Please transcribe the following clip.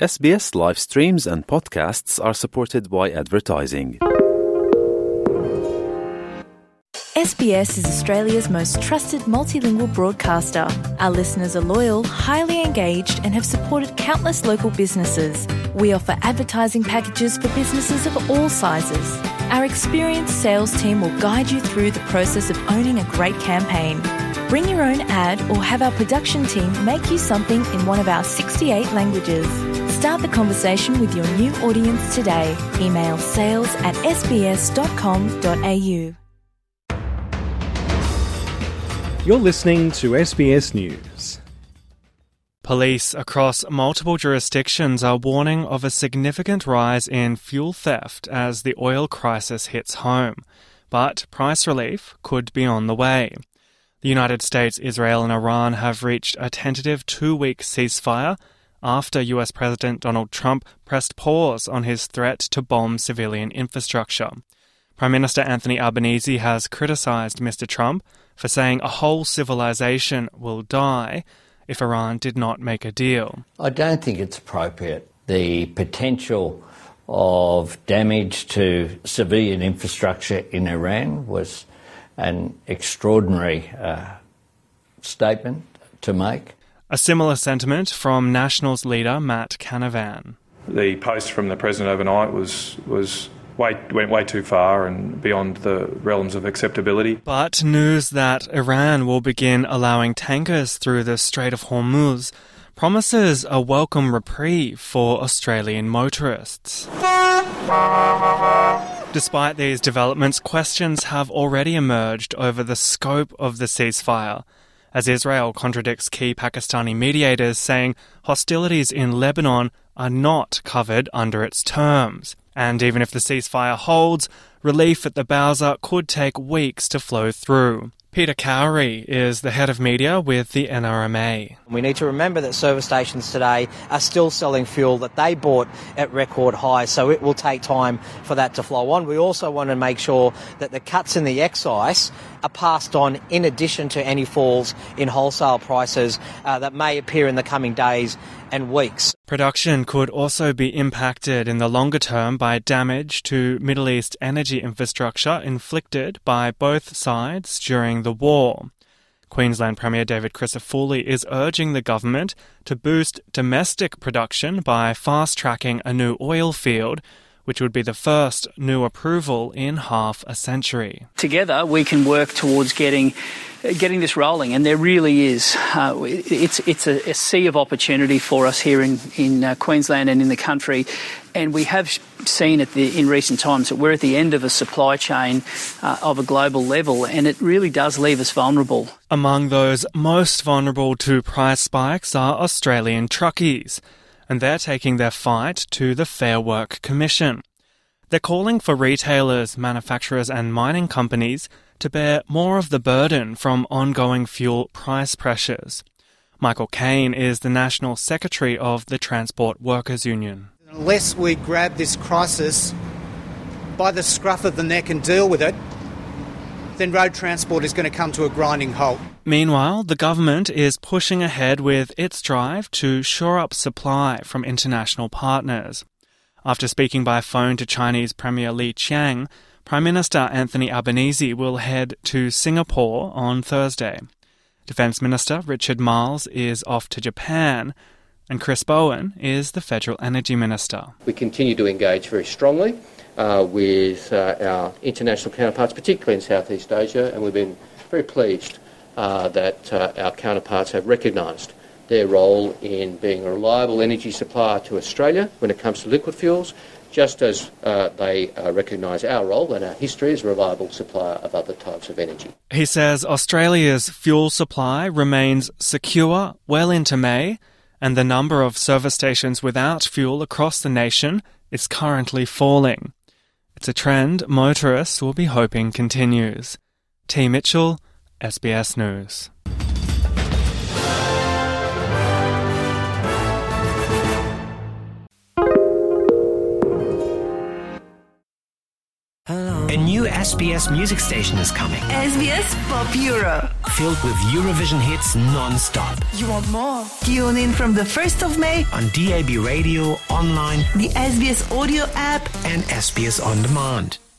SBS live streams and podcasts are supported by advertising. SBS is Australia's most trusted multilingual broadcaster. Our listeners are loyal, highly engaged and have supported countless local businesses. We offer advertising packages for businesses of all sizes. Our experienced sales team will guide you through the process of owning a great campaign. Bring your own ad or have our production team make you something in one of our 68 languages. Start the conversation with your new audience today. Email sales@sbs.com.au. You're listening to SBS News. Police across multiple jurisdictions are warning of a significant rise in fuel theft as the oil crisis hits home. But price relief could be on the way. The United States, Israel and Iran have reached a tentative 2-week ceasefire after US President Donald Trump pressed pause on his threat to bomb civilian infrastructure. Prime Minister Anthony Albanese has criticised Mr. Trump for saying a whole civilization will die if Iran did not make a deal. I don't think it's appropriate. The potential of damage to civilian infrastructure in Iran was an extraordinary statement to make. A similar sentiment from Nationals leader Matt Canavan. The post from the President overnight went way too far and beyond the realms of acceptability. But news that Iran will begin allowing tankers through the Strait of Hormuz promises a welcome reprieve for Australian motorists. Despite these developments, questions have already emerged over the scope of the ceasefire, as Israel contradicts key Pakistani mediators, saying hostilities in Lebanon are not covered under its terms. And even if the ceasefire holds, relief at the Bowser could take weeks to flow through. Peter Cowrie is the head of media with the NRMA. We need to remember that service stations today are still selling fuel that they bought at record highs, so it will take time for that to flow on. We also want to make sure that the cuts in the excise are passed on in addition to any falls in wholesale prices that may appear in the coming days and weeks. Production could also be impacted in the longer term by damage to Middle East energy infrastructure inflicted by both sides during the war. Queensland Premier David Crisafulli is urging the government to boost domestic production by fast-tracking a new oil field, which would be the first new approval in half a century. Together we can work towards getting this rolling, and there really is. It's a sea of opportunity for us here in Queensland and in the country, and we have seen in recent times that we're at the end of a supply chain of a global level, and it really does leave us vulnerable. Among those most vulnerable to price spikes are Australian truckies, and they're taking their fight to the Fair Work Commission. They're calling for retailers, manufacturers and mining companies to bear more of the burden from ongoing fuel price pressures. Michael Caine is the National Secretary of the Transport Workers Union. Unless we grab this crisis by the scruff of the neck and deal with it, then road transport is going to come to a grinding halt. Meanwhile, the government is pushing ahead with its drive to shore up supply from international partners. After speaking by phone to Chinese Premier Li Qiang, Prime Minister Anthony Albanese will head to Singapore on Thursday. Defence Minister Richard Marles is off to Japan, and Chris Bowen is the Federal Energy Minister. We continue to engage very strongly with our international counterparts, particularly in Southeast Asia, and we've been very pleased that our counterparts have recognised their role in being a reliable energy supplier to Australia when it comes to liquid fuels, just as they recognise our role and our history as a reliable supplier of other types of energy. He says Australia's fuel supply remains secure well into May, and the number of service stations without fuel across the nation is currently falling. It's a trend motorists will be hoping continues. T. Mitchell, SBS News. A new SBS music station is coming. SBS Pop Euro. filled with Eurovision hits non-stop. You want more? Tune in from the 1st of May on DAB Radio, online, the SBS audio app and SBS On Demand.